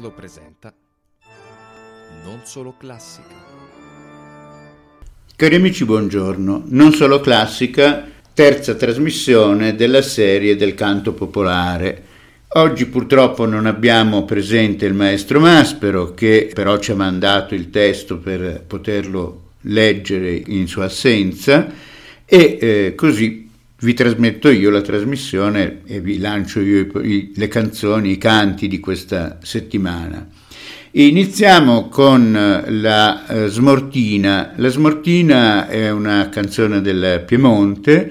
Chiodo presenta Non Solo Classica. Cari amici, buongiorno. Non Solo Classica, terza trasmissione della serie del canto popolare. Oggi purtroppo non abbiamo presente il maestro Maspero, che però ci ha mandato il testo per poterlo leggere in sua assenza, e così vi trasmetto io la trasmissione e vi lancio io le canzoni, i canti di questa settimana. Iniziamo con la Smortina. La Smortina è una canzone del Piemonte,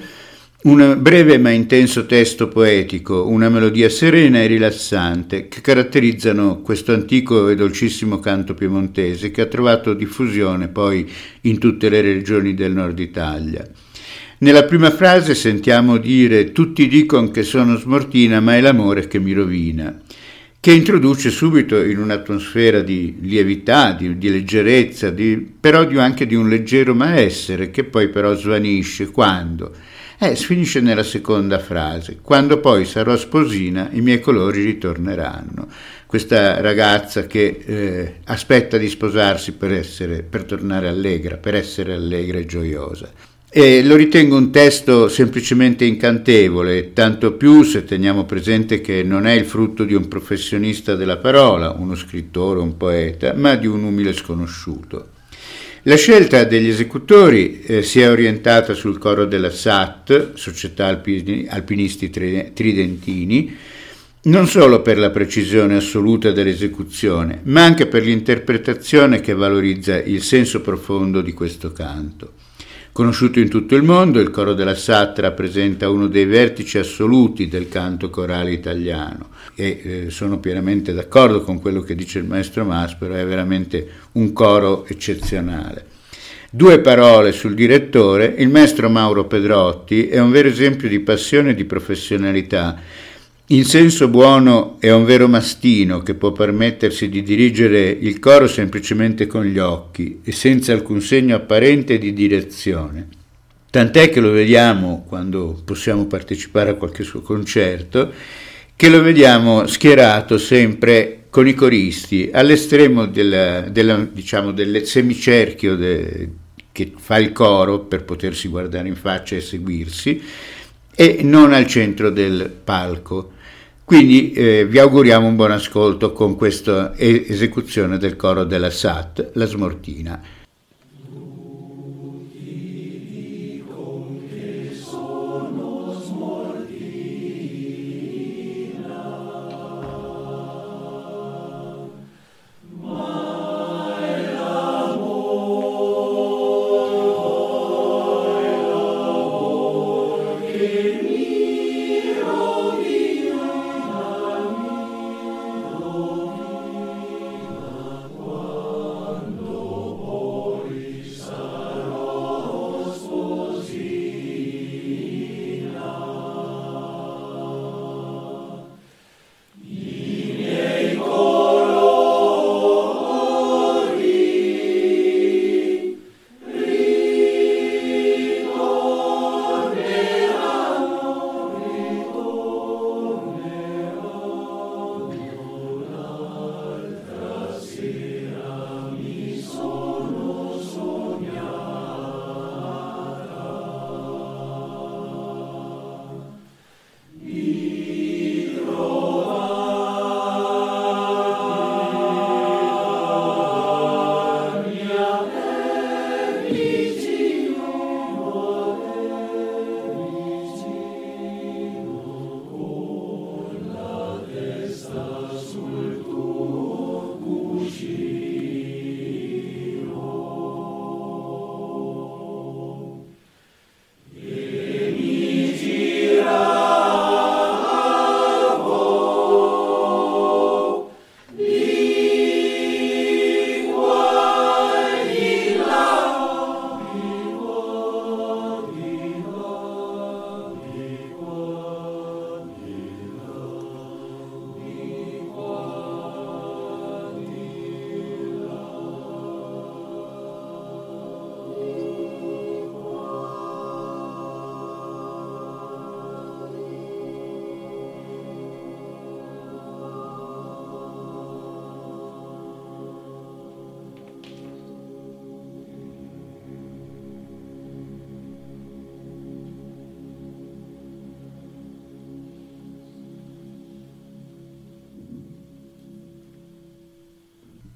un breve ma intenso testo poetico, una melodia serena e rilassante che caratterizzano questo antico e dolcissimo canto piemontese che ha trovato diffusione poi in tutte le regioni del nord Italia. Nella prima frase sentiamo dire «Tutti dicono che sono smortina, ma è l'amore che mi rovina», che introduce subito in un'atmosfera di lievità, di leggerezza, però anche di un leggero malessere che poi però svanisce quando? Finisce nella seconda frase, quando poi sarò sposina i miei colori ritorneranno. Questa ragazza che aspetta di sposarsi per tornare allegra, per essere allegra e gioiosa. E lo ritengo un testo semplicemente incantevole, tanto più se teniamo presente che non è il frutto di un professionista della parola, uno scrittore, un poeta, ma di un umile sconosciuto. La scelta degli esecutori si è orientata sul coro della SAT, Società Alpinisti Tridentini, non solo per la precisione assoluta dell'esecuzione, ma anche per l'interpretazione che valorizza il senso profondo di questo canto. Conosciuto in tutto il mondo, il coro della SAT rappresenta uno dei vertici assoluti del canto corale italiano e sono pienamente d'accordo con quello che dice il maestro Maspero, è veramente un coro eccezionale. Due parole sul direttore: il maestro Mauro Pedrotti è un vero esempio di passione e di professionalità. In senso buono è un vero mastino che può permettersi di dirigere il coro semplicemente con gli occhi e senza alcun segno apparente di direzione. Tant'è che lo vediamo, quando possiamo partecipare a qualche suo concerto, che lo vediamo schierato sempre con i coristi, all'estremo del semicerchio che fa il coro per potersi guardare in faccia e seguirsi, e non al centro del palco. Quindi vi auguriamo un buon ascolto con questa esecuzione del coro della SAT, la Smortina.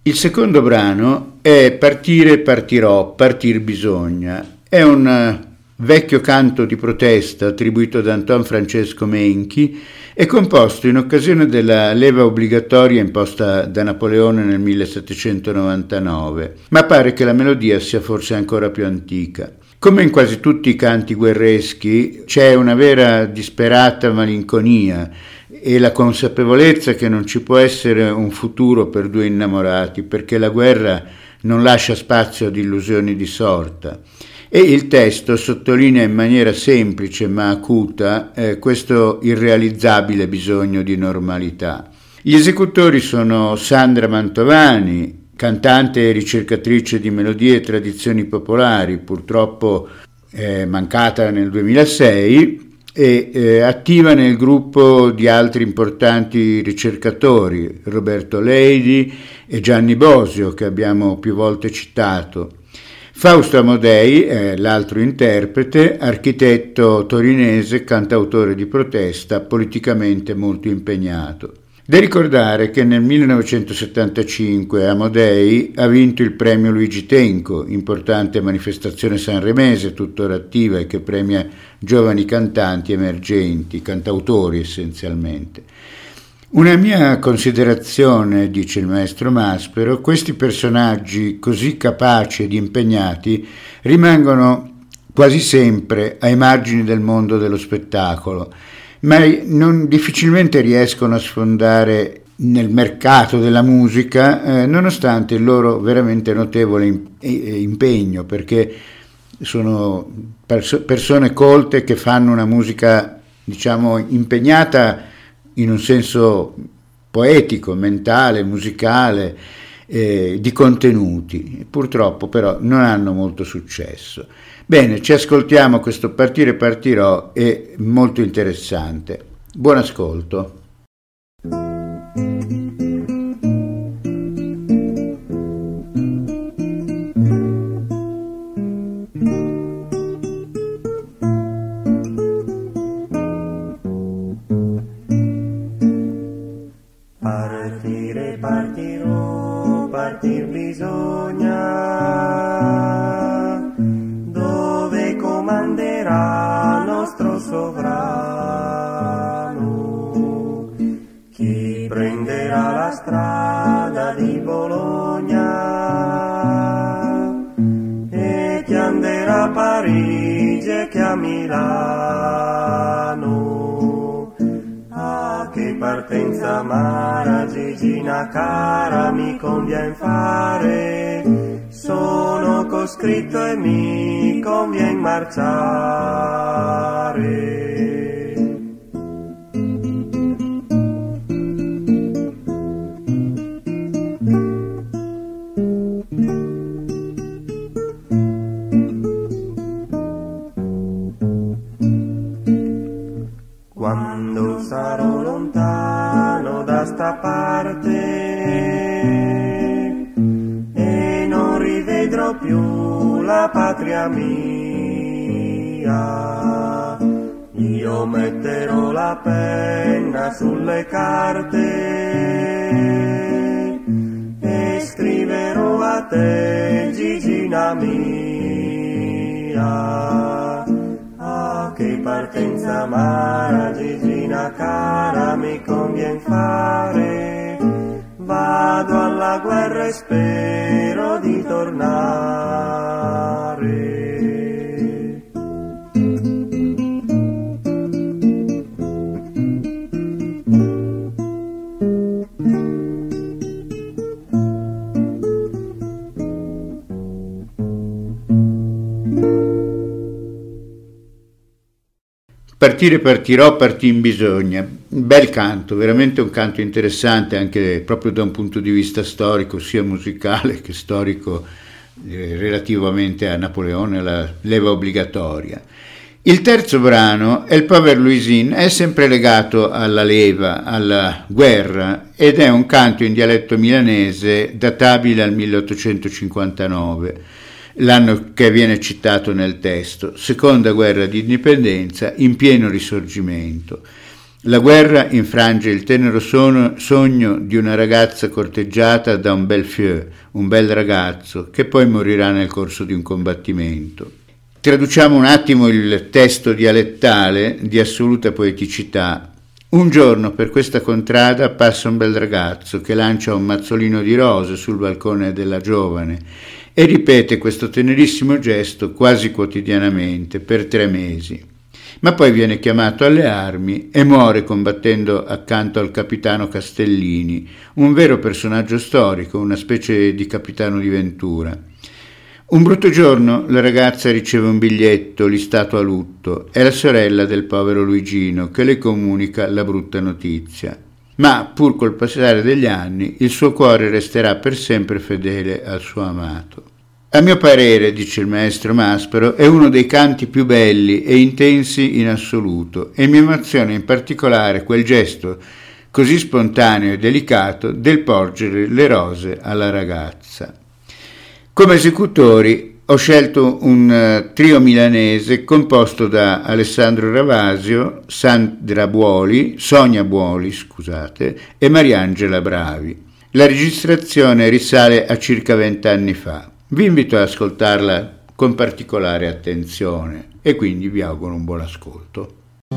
Il secondo brano è Partire partirò, partir bisogna. È un vecchio canto di protesta attribuito ad Anton Francesco Menchi e composto in occasione della leva obbligatoria imposta da Napoleone nel 1799, ma pare che la melodia sia forse ancora più antica. Come in quasi tutti i canti guerreschi c'è una vera disperata malinconia e la consapevolezza che non ci può essere un futuro per due innamorati, perché la guerra non lascia spazio ad illusioni di sorta. E il testo sottolinea in maniera semplice ma acuta questo irrealizzabile bisogno di normalità. Gli esecutori sono Sandra Mantovani, cantante e ricercatrice di melodie e tradizioni popolari, purtroppo mancata nel 2006, e attiva nel gruppo di altri importanti ricercatori, Roberto Leidi e Gianni Bosio, che abbiamo più volte citato. Fausto Amodei è l'altro interprete, architetto torinese, cantautore di protesta, politicamente molto impegnato. Da ricordare che nel 1975 Amodei ha vinto il premio Luigi Tenco, importante manifestazione sanremese tuttora attiva e che premia giovani cantanti emergenti, cantautori essenzialmente. Una mia considerazione, dice il maestro Maspero, questi personaggi così capaci ed impegnati rimangono quasi sempre ai margini del mondo dello spettacolo, ma difficilmente riescono a sfondare nel mercato della musica, nonostante il loro veramente notevole impegno, perché sono persone colte che fanno una musica, diciamo, impegnata in un senso poetico, mentale, musicale, di contenuti. Purtroppo però non hanno molto successo. Bene, ci ascoltiamo questo Partire partirò, è molto interessante. Buon ascolto. Partire partirò, partir bisogna, dove comanderà nostro sovrano, chi prenderà la strada di Bologna e chi anderà a Parigi e chi a Milano. Ah, che partenza amara, Gigina cara, mi convien fare, sono coscritto e mi convien marciare. Quando sarò lontano da sta parte e non rivedrò più la patria mia, io metterò la penna sulle carte e scriverò a te, Gigina mia. Che partenza amara, Gigina cara, mi convien fare, vado alla guerra e spero di tornare. Partire partirò, partin bisogna. Bel canto, veramente un canto interessante anche proprio da un punto di vista storico, sia musicale che storico, relativamente a Napoleone, alla leva obbligatoria. Il terzo brano, El Pauvre Louisin, è sempre legato alla leva, alla guerra, ed è un canto in dialetto milanese databile al 1859. L'anno che viene citato nel testo, seconda guerra di indipendenza in pieno risorgimento. La guerra infrange il tenero sogno di una ragazza corteggiata da un bel fieu, un bel ragazzo, che poi morirà nel corso di un combattimento. Traduciamo un attimo il testo dialettale di assoluta poeticità. Un giorno per questa contrada passa un bel ragazzo che lancia un mazzolino di rose sul balcone della giovane e ripete questo tenerissimo gesto quasi quotidianamente per 3 mesi. Ma poi viene chiamato alle armi e muore combattendo accanto al capitano Castellini, un vero personaggio storico, una specie di capitano di Ventura. Un brutto giorno la ragazza riceve un biglietto listato a lutto. È la sorella del povero Luigino che le comunica la brutta notizia. Ma pur col passare degli anni il suo cuore resterà per sempre fedele al suo amato. A mio parere, dice il maestro Maspero, è uno dei canti più belli e intensi in assoluto e mi emoziona in particolare quel gesto così spontaneo e delicato del porgere le rose alla ragazza. Come esecutori ho scelto un trio milanese composto da Alessandro Ravasio, Sonia Buoli, e Mariangela Bravi. La registrazione risale a circa 20 anni fa. Vi invito ad ascoltarla con particolare attenzione e quindi vi auguro un buon ascolto.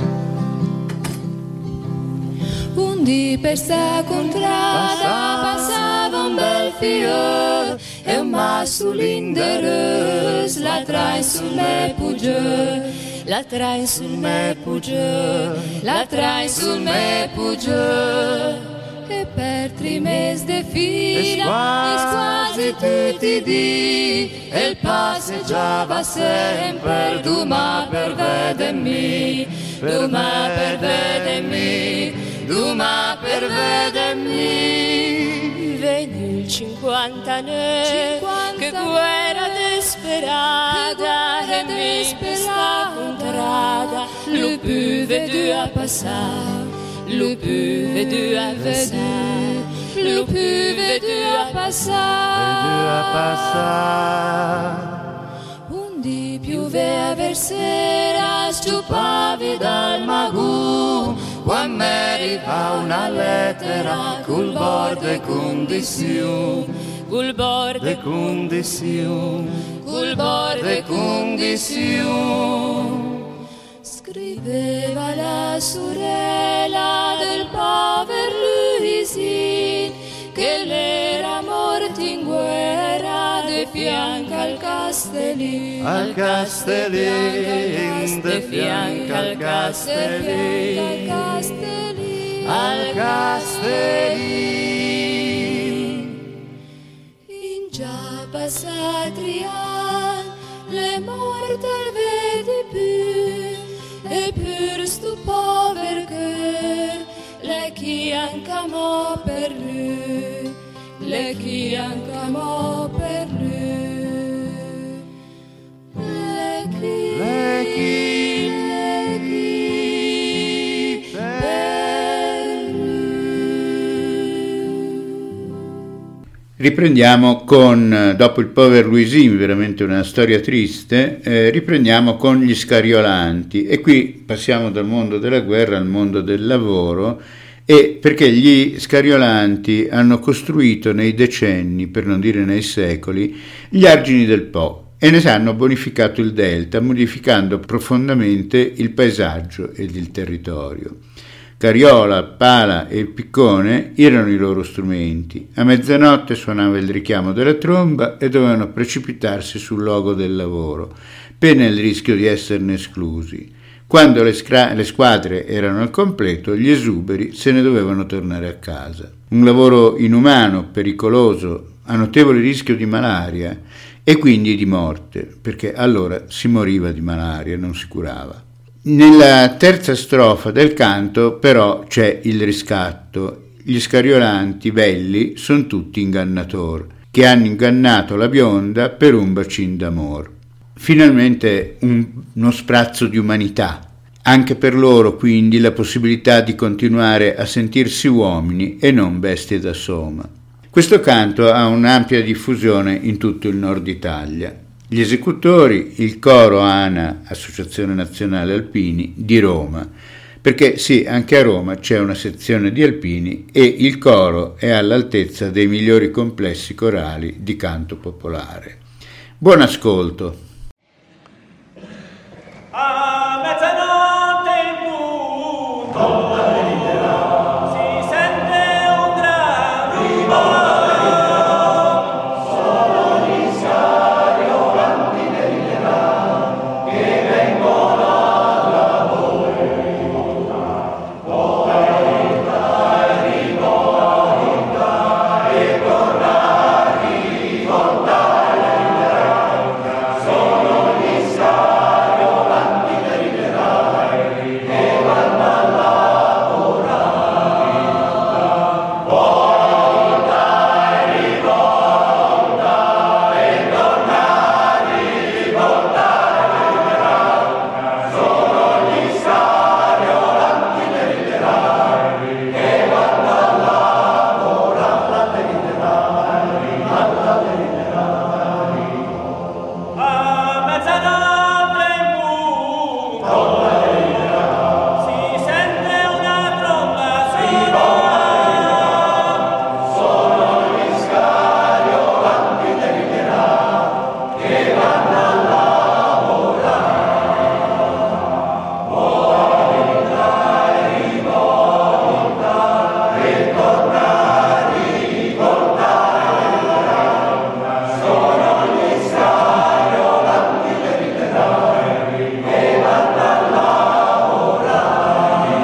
Un dì per sta contrada passava un bel fior e un massulin de rus la trae sul me puggiò, la trae sul me puggiò, la trae sul me puggiò. E per 3 mesi de fila, quasi tutti i dì, e il passeggiava sempre, Duma per vedermi, Duma per vedermi, Duma per vedermi. Venne il 59, che guerra desperata, e mi sta contrada, lo più vedu a passare. Le plus vedu à passar, le plus vedu à passar. Un dì pioveva versera, sciupavi dal magù, quando mi arriva una lettera, col borde condizione, col borde condizione, col borde condizione. Scriveva la sorella del povero Luisin che l'era morta in guerra de fianco al Castellin, al Castellin, de fianco al Castellin, al Castellin. In già passati anni le morte al vedi più e per sto povero cœur le chiancamo per lui, le chiancamo per lui, le chi per lui. Riprendiamo con, dopo il povero Luisin, veramente una storia triste, riprendiamo con gli Scariolanti e qui passiamo dal mondo della guerra al mondo del lavoro e perché gli Scariolanti hanno costruito nei decenni, per non dire nei secoli, gli argini del Po e ne hanno bonificato il delta, modificando profondamente il paesaggio ed il territorio. Cariola, pala e piccone erano i loro strumenti. A mezzanotte suonava il richiamo della tromba e dovevano precipitarsi sul luogo del lavoro, pena il rischio di esserne esclusi. Quando le squadre erano al completo, gli esuberi se ne dovevano tornare a casa. Un lavoro inumano, pericoloso, a notevole rischio di malaria e quindi di morte, perché allora si moriva di malaria, non si curava. Nella terza strofa del canto però c'è il riscatto. Gli Scariolanti belli son tutti ingannator, che hanno ingannato la bionda per un bacin d'amor. Finalmente uno sprazzo di umanità, anche per loro quindi la possibilità di continuare a sentirsi uomini e non bestie da soma. Questo canto ha un'ampia diffusione in tutto il nord Italia. Gli esecutori, il coro ANA, Associazione Nazionale Alpini, di Roma, perché sì, anche a Roma c'è una sezione di alpini e il coro è all'altezza dei migliori complessi corali di canto popolare. Buon ascolto. A mezzanotte in punto si sente un gran rumore, sono gli schiavi volanti dell'Ilera che vengono al lavoro. Volta e rivolta e torna a rivoltare l'Ilera, sono gli schiavi volanti dell'Ilera che vanno a lavorare. Volta e rivolta e torna a rivoltare l'Ilera, sono gli schiavi volanti dell'Ilera che vanno a lavorare l'Ilera. A mezzanotte in punto si sente una tromba suonare, sono gli schiavi volanti dell'Ilera che vanno a lavorare. Volta e rivolta e torna a rivoltare l'Ilera, sono gli schiavi volanti dell'Ilera che vanno a lavorare.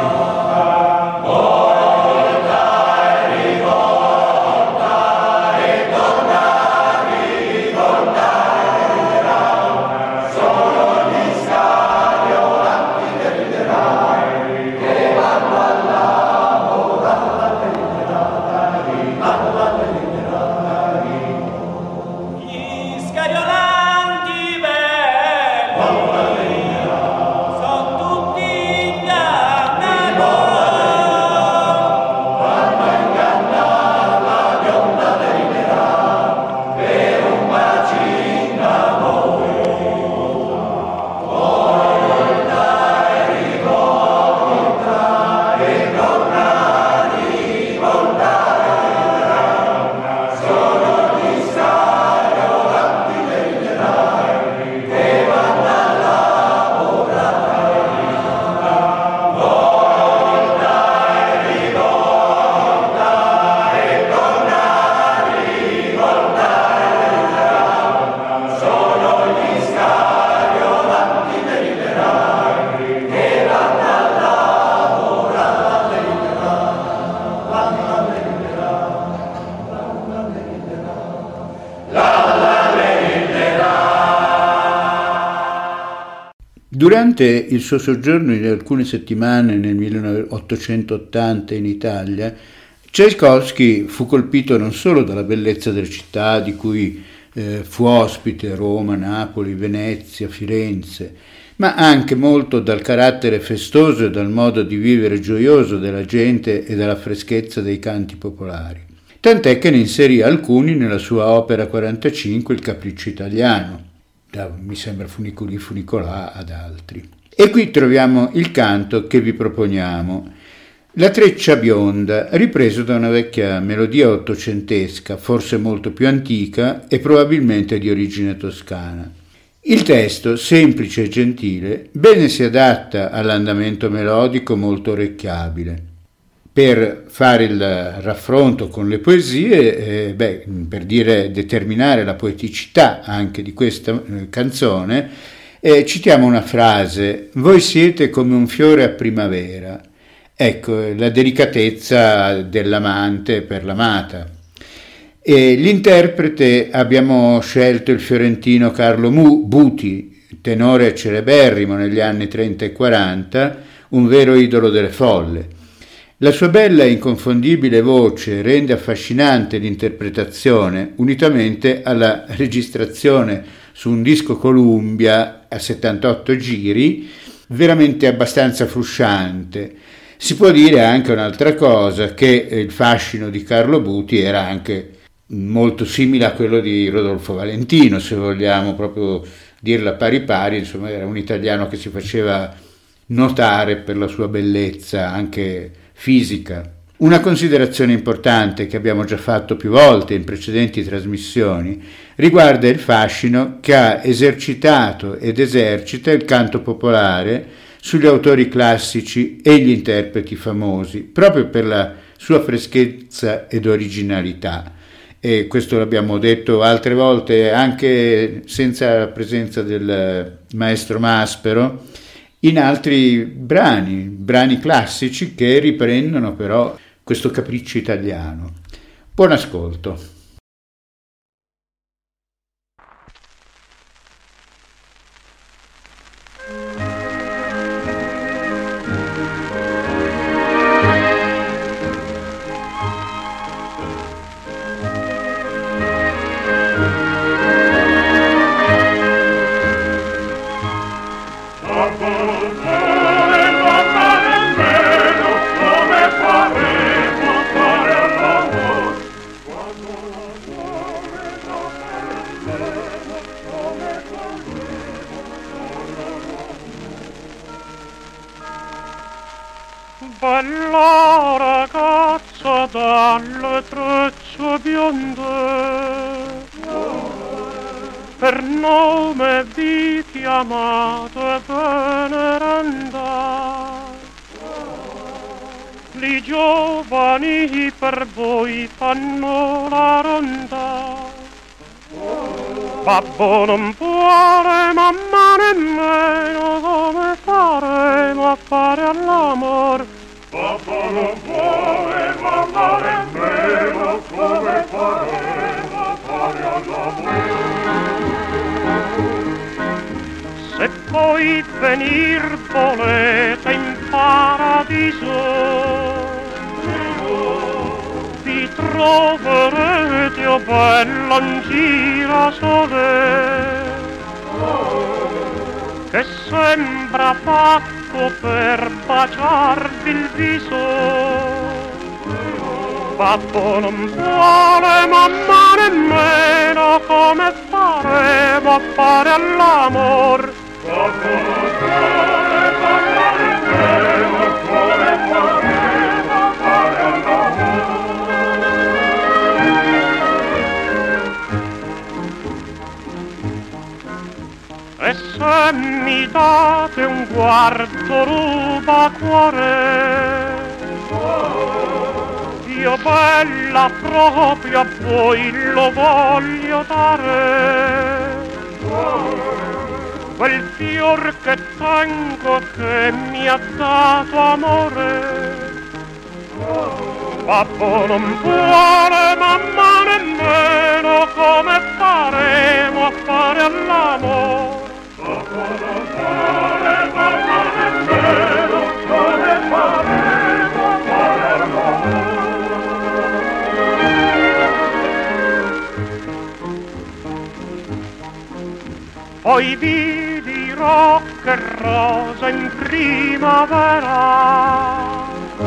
Volta e rivolta e torna a rivoltare l'Ilera, sono gli schiavi volanti dell'Ilera che vanno a lavorare. Gli scariolanti belli son tutti ingannatori, vanno a ingannare la bionda dell'Ilera per un bacino d'amore. Volta e rivolta e torna a rivoltare l'Ilera, sono gli schiavi volanti dell'Ilera che vanno a lavorare. Volta e rivolta e torna a rivoltare l'Ilera, sono gli schiavi volanti dell'Ilera che vanno a lavorare. Durante il suo soggiorno in alcune settimane nel 1880 in Italia, Tchaikovsky fu colpito non solo dalla bellezza delle città di cui fu ospite, Roma, Napoli, Venezia, Firenze, ma anche molto dal carattere festoso e dal modo di vivere gioioso della gente e dalla freschezza dei canti popolari. Tant'è che ne inserì alcuni nella sua opera 45, Il Capriccio Italiano, mi sembra Funiculi Funicolà ad altri. E qui troviamo il canto che vi proponiamo, La Treccia Bionda, ripreso da una vecchia melodia ottocentesca, forse molto più antica e probabilmente di origine toscana. Il testo, semplice e gentile, bene si adatta all'andamento melodico molto orecchiabile. Per fare il raffronto con le poesie, per determinare la poeticità anche di questa canzone, citiamo una frase: voi siete come un fiore a primavera. Ecco, la delicatezza dell'amante per l'amata. E l'interprete abbiamo scelto il fiorentino Carlo Buti, tenore celeberrimo negli anni 30 e 40, un vero idolo delle folle. La sua bella e inconfondibile voce rende affascinante l'interpretazione, unitamente alla registrazione su un disco Columbia a 78 giri, veramente abbastanza frusciante. Si può dire anche un'altra cosa, che il fascino di Carlo Buti era anche molto simile a quello di Rodolfo Valentino, se vogliamo proprio dirla pari pari, insomma era un italiano che si faceva notare per la sua bellezza anche fisica. Una considerazione importante che abbiamo già fatto più volte in precedenti trasmissioni riguarda il fascino che ha esercitato ed esercita il canto popolare sugli autori classici e gli interpreti famosi, proprio per la sua freschezza ed originalità. E questo l'abbiamo detto altre volte anche senza la presenza del maestro Maspero, in altri brani classici che riprendono però questo capriccio italiano. Buon ascolto. Bella ragazza dalle trecce bionde, per nome vi chiamate veneranda, i giovani per voi fanno la ronda. Babbo non vuole, mamma nemmeno, come faremo a fare all'amor? Babbo non vuole, mamma nemmeno, come faremo a fare all'amor? Se poi venir volete in paradiso, vi troverete, o bella, un girasole che sembra fatto per baciarvi il viso. Babbo non vuole, mamma nemmeno, come faremo a fare all'amor? Babbo non vuole, mamma nemmeno, come faremo a fare all'amor? E se mi date un guardo rubacuore, io bella proprio a voi lo voglio dare. Quel fior che tengo che mi ha dato amore. Babbo non vuole, mamma nemmeno, come faremo a fare all'amor? Babbo non vuole, mamma nemmeno, come faremo a fare all'amor? Poi vi dirò che rosa in primavera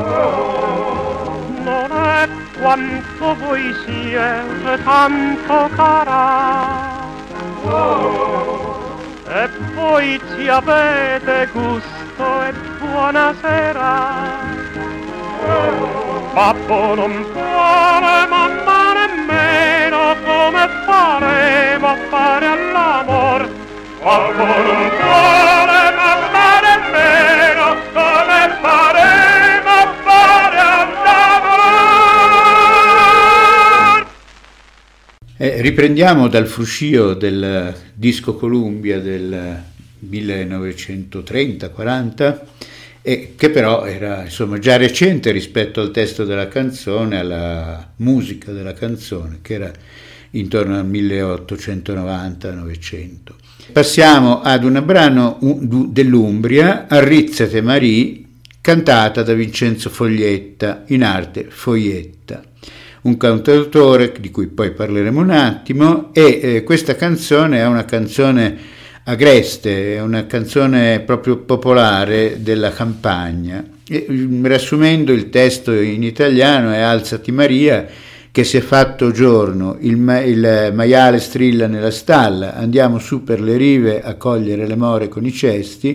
non è quanto voi siete tanto cara. E poi ci avete gusto e buonasera. Babbo non vuole, mamma nemmeno, come faremo a fare all'amor? Babbo non vuole, mamma nemmeno, come faremo a fare all'amor? Riprendiamo dal fruscio del disco Columbia del 1930-40, che però era insomma già recente rispetto al testo della canzone, alla musica della canzone, che era intorno al 1890-900. Passiamo ad un brano dell'Umbria, Arrizzate Marie, cantata da Vincenzo Foglietta, in arte Foglietta, un cantautore di cui poi parleremo un attimo, e questa canzone è una canzone agreste, è una canzone proprio popolare della campagna. E, riassumendo il testo in italiano, è Alzati Maria, che si è fatto giorno, il maiale strilla nella stalla, andiamo su per le rive a cogliere le more con i cesti,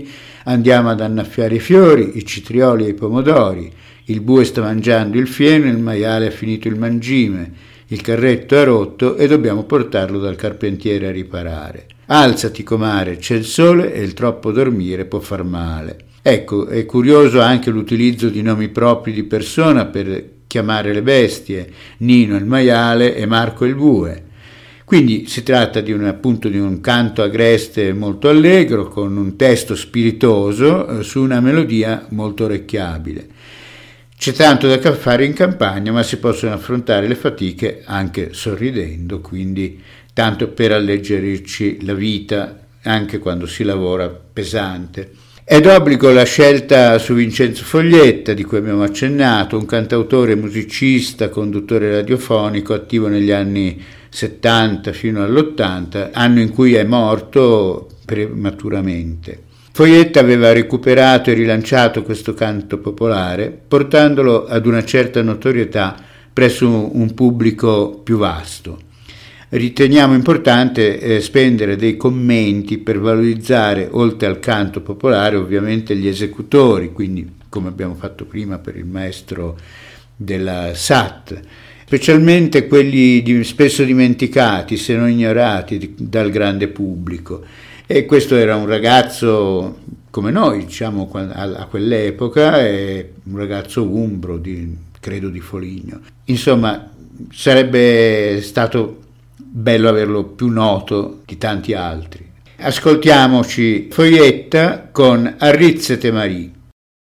Andiamo ad annaffiare i fiori, i citrioli e i pomodori. Il bue sta mangiando il fieno, il maiale ha finito il mangime. Il carretto è rotto e dobbiamo portarlo dal carpentiere a riparare. Alzati, comare, c'è il sole e il troppo dormire può far male. Ecco, è curioso anche l'utilizzo di nomi propri di persona per chiamare le bestie, Nino il maiale e Marco il bue. Quindi si tratta di un canto agreste molto allegro, con un testo spiritoso su una melodia molto orecchiabile. C'è tanto da fare in campagna, ma si possono affrontare le fatiche anche sorridendo, quindi tanto per alleggerirci la vita anche quando si lavora pesante. È d'obbligo la scelta su Vincenzo Foglietta, di cui abbiamo accennato, un cantautore, musicista, conduttore radiofonico attivo negli anni 70 fino all'80, anno in cui è morto prematuramente. Foglietta aveva recuperato e rilanciato questo canto popolare, portandolo ad una certa notorietà presso un pubblico più vasto. Riteniamo importante spendere dei commenti per valorizzare, oltre al canto popolare, ovviamente gli esecutori, quindi come abbiamo fatto prima per il maestro della SAT, specialmente quelli spesso dimenticati, se non ignorati dal grande pubblico. E questo era un ragazzo come noi, diciamo, a quell'epoca, un ragazzo umbro, credo di Foligno. Insomma, sarebbe stato bello averlo più noto di tanti altri. Ascoltiamoci Foglietta con Arrizzete Marì.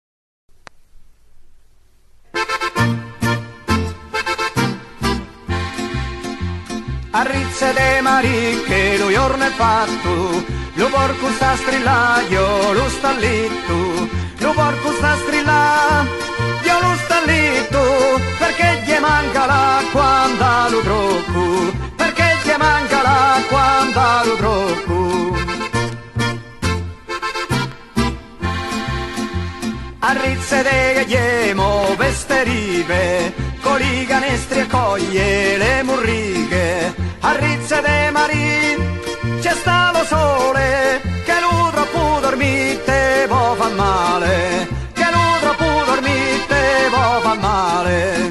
Arrizzete Marì che lo giorno è fatto, lo porco sta strillaio, lo sta litto, lo porco sta strillaio, io lo sta litto, perché gli manca l'acqua anda lo trocco, perché gli manca l'acqua anda lo trocco. Arrizzete che gli vesterive, con i canestri e coglie le murrighe. Arrizzete Marì, c'è sta lo sole, che lo troppo dormite può fa male, che lo troppo dormite può fa male.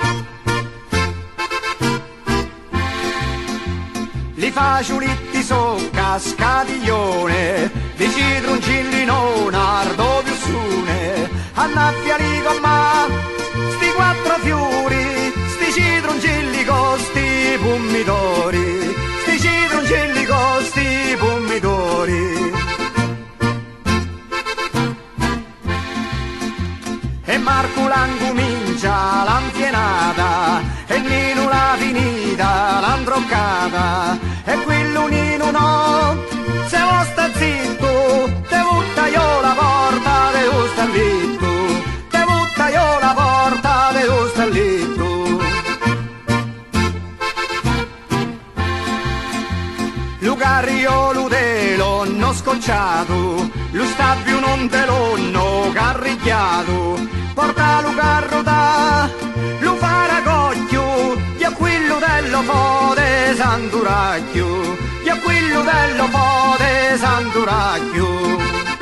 Li faciulitti so cascadiglione, di cidruncilli non ardo più sune, annaffiali con ma, sti quattro fiori, sti cidruncilli con sti pomidori, sti cidruncilli con sti pomidori. E Marco l'angumincia l'anfienata, e Nino la finita l'androccata, e quello Nino no, se vuoi sta zitto, te butta io la porta, te lo sta litto, te butta io la porta, te lo sta litto. Lucario l'udelo non scocciato, lo stabio non te l'ho carrigliato, porta lo carro da, lo faragoglio, e a quello dello fode Sant'Uracchio, e a quello dello fode Sant'Uracchio.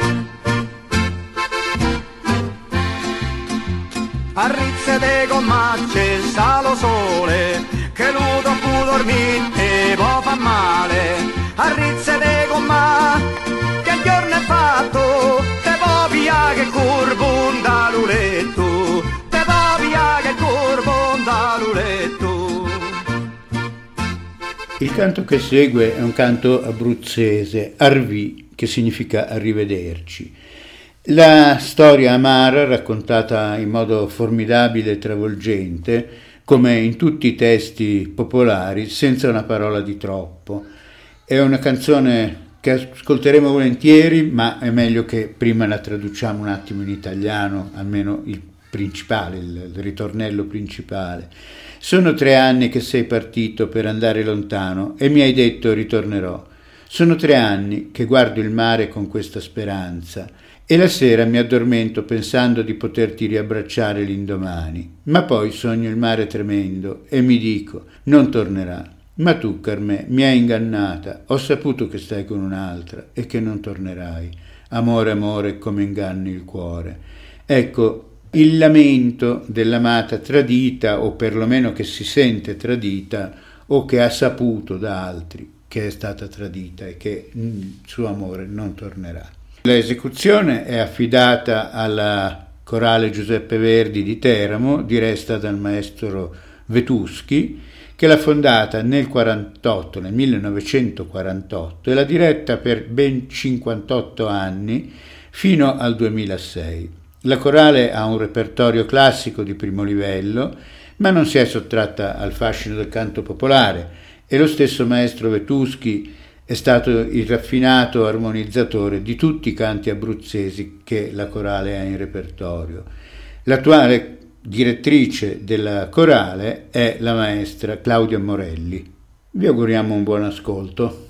Arrizzate con macce sta lo sole, che lo troppo dormite può fa male. Arrizzate con ma, che il giorno è fatto, te può via che curvo un daluletto, te può via che curvo un daluletto. Il canto che segue è un canto abruzzese, Arvì, che significa arrivederci. La storia amara, raccontata in modo formidabile e travolgente, come in tutti i testi popolari, senza una parola di troppo. È una canzone che ascolteremo volentieri, ma è meglio che prima la traduciamo un attimo in italiano, almeno il principale, il ritornello principale. Sono 3 anni che sei partito per andare lontano e mi hai detto ritornerò. Sono 3 anni che guardo il mare con questa speranza e la sera mi addormento pensando di poterti riabbracciare l'indomani. Ma poi sogno il mare tremendo e mi dico, non tornerà. Ma tu, Carmè, mi hai ingannata, ho saputo che stai con un'altra e che non tornerai. amore, amore, come inganni il cuore. Ecco, il lamento dell'amata tradita, o perlomeno che si sente tradita, o che ha saputo da altri che è stata tradita e che il suo amore non tornerà. L'esecuzione è affidata alla Corale Giuseppe Verdi di Teramo, diretta dal maestro Vetuschi, che l'ha fondata nel 1948 e l'ha diretta per ben 58 anni fino al 2006. La corale ha un repertorio classico di primo livello, ma non si è sottratta al fascino del canto popolare, e lo stesso maestro Vetuschi è stato il raffinato armonizzatore di tutti i canti abruzzesi che la corale ha in repertorio. L'attuale direttrice della corale è la maestra Claudia Morelli. Vi auguriamo un buon ascolto.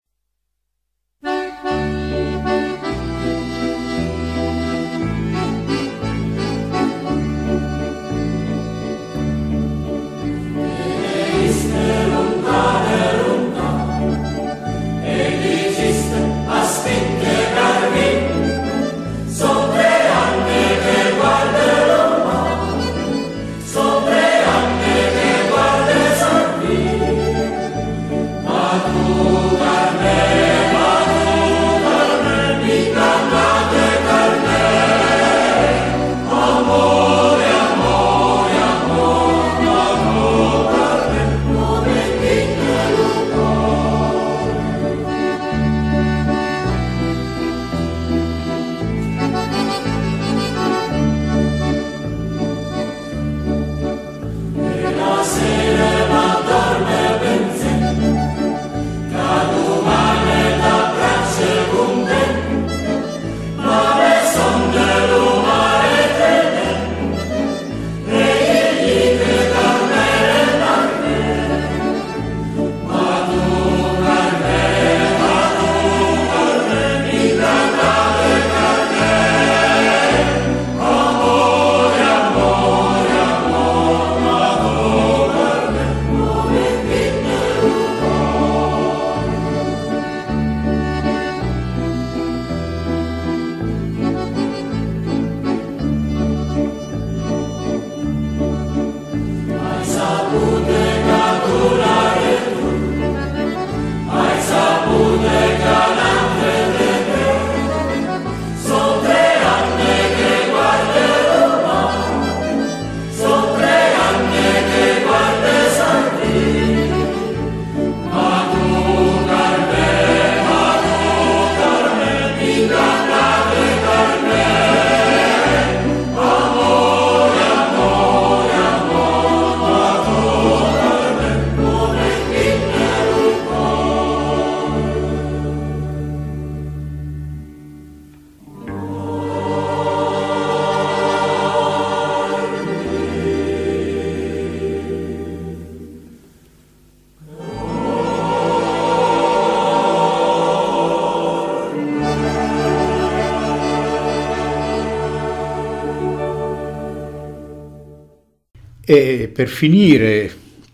E per finire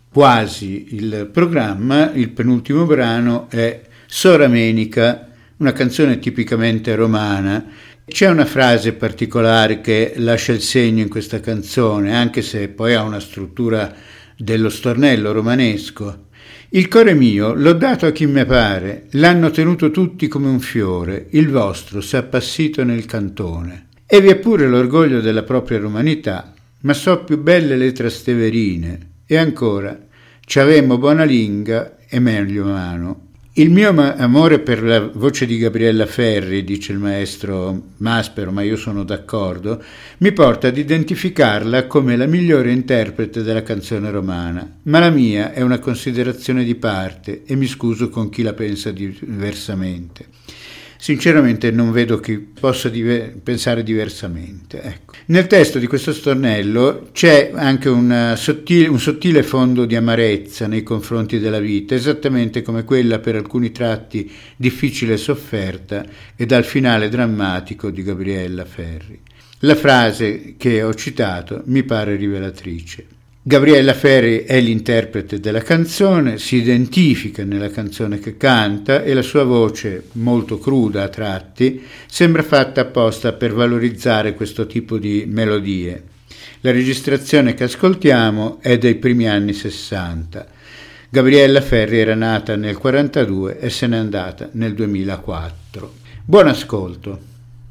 quasi il programma, il penultimo brano è Soramenica, una canzone tipicamente romana. C'è una frase particolare che lascia il segno in questa canzone, anche se poi ha una struttura dello stornello romanesco. Il core mio l'ho dato a chi me pare, l'hanno tenuto tutti come un fiore, il vostro s'è appassito nel cantone. E vi è pure l'orgoglio della propria romanità, ma so più belle le trasteverine, e ancora, c'avemo buona linga e meglio mano. Il mio amore per la voce di Gabriella Ferri, dice il maestro Maspero, ma io sono d'accordo, mi porta ad identificarla come la migliore interprete della canzone romana, ma la mia è una considerazione di parte e mi scuso con chi la pensa diversamente. Sinceramente non vedo chi possa pensare diversamente. Ecco. Nel testo di questo stornello c'è anche un sottile fondo di amarezza nei confronti della vita, esattamente come quella per alcuni tratti difficile e sofferta e dal finale drammatico di Gabriella Ferri. La frase che ho citato mi pare rivelatrice. Gabriella Ferri è l'interprete della canzone, si identifica nella canzone che canta e la sua voce, molto cruda a tratti, sembra fatta apposta per valorizzare questo tipo di melodie. La registrazione che ascoltiamo è dei primi anni 60. Gabriella Ferri era nata nel 1942 e se n'è andata nel 2004. Buon ascolto.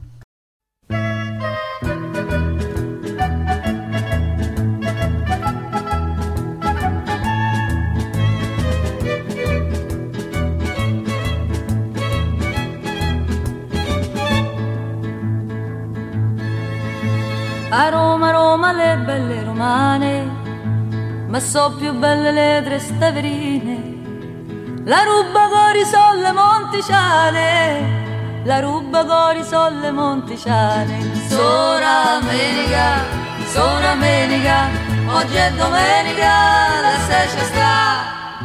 A Roma, Roma, le belle romane, ma so più belle le Tresteverine. La ruba cori solle monticiane, la ruba cori solle monticiane. Sora domenica, oggi è domenica, la sescia sta.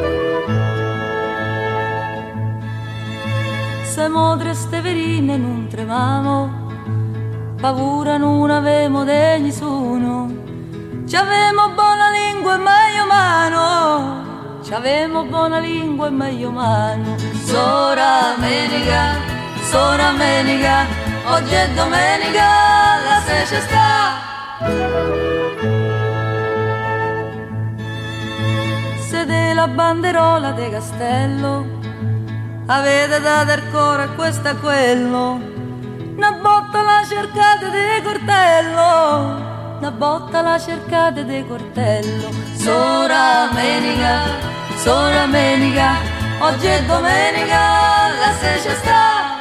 Siamo Tresteverine, non tremamo, paura non avemo de nessuno, c'avemo buona lingua e meglio mano, c'avemo buona lingua e meglio mano. Sora domenica, oggi è domenica, la sescia sta. Se la banderola de Castello avete dato il cuore a questo e quello, una botta la cercate di cortello, una botta la cercate di cortello. Sora domenica, oggi è domenica, la sescia sta.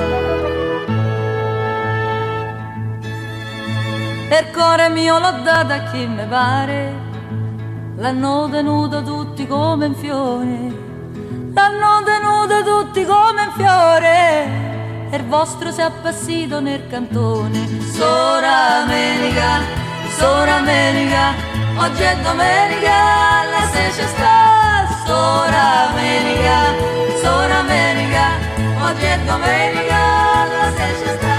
Il cuore mio l'ho dato a chi mi pare, l'hanno tenuto tutti come un fiore, l'hanno tenuto tutti come un fiore. Il vostro si è appassito nel cantone. Sora domenica, oggi è domenica, la sescia sta. Sora domenica, oggi è domenica, la sescia sta.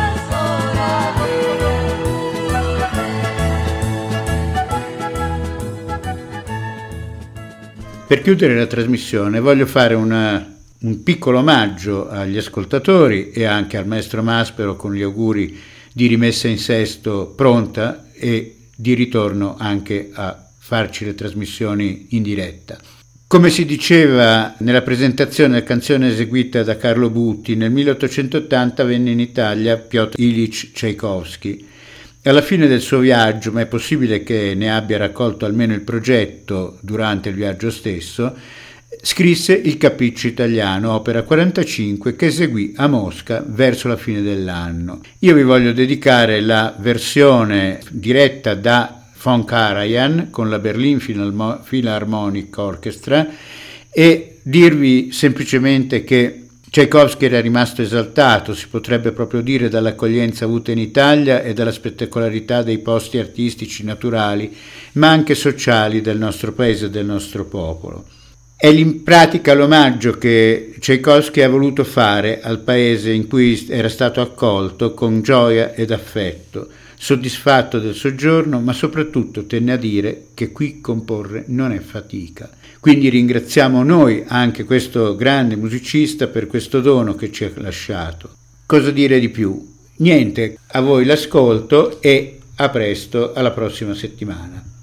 Per chiudere la trasmissione voglio fare un piccolo omaggio agli ascoltatori e anche al maestro Maspero con gli auguri di rimessa in sesto pronta e di ritorno anche a farci le trasmissioni in diretta. Come si diceva nella presentazione della canzone eseguita da Carlo Butti, nel 1880 venne in Italia Piotr Ilyich Tchaikovsky. Alla fine del suo viaggio, ma è possibile che ne abbia raccolto almeno il progetto durante il viaggio stesso, scrisse il Capriccio italiano, opera 45, che eseguì a Mosca verso la fine dell'anno. Io vi voglio dedicare la versione diretta da von Karajan con la Berlin Philharmonic Orchestra e dirvi semplicemente che Tchaikovsky era rimasto esaltato, si potrebbe proprio dire, dall'accoglienza avuta in Italia e dalla spettacolarità dei posti artistici naturali, ma anche sociali del nostro paese e del nostro popolo. È in pratica l'omaggio che Tchaikovsky ha voluto fare al paese in cui era stato accolto con gioia ed affetto, soddisfatto del soggiorno, ma soprattutto tenne a dire che qui comporre non è fatica. Quindi ringraziamo noi anche questo grande musicista per questo dono che ci ha lasciato. Cosa dire di più? Niente, a voi l'ascolto e a presto, alla prossima settimana.